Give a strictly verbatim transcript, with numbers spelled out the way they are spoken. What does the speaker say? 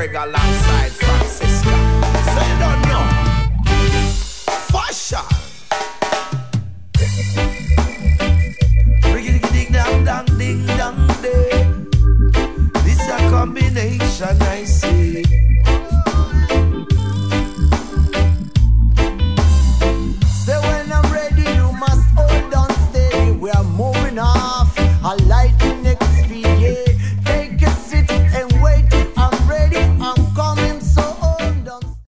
Greg alongside Francisca. So you don't know. Fasha. Riggedy ding dang dang ding dang day. This a combination I see.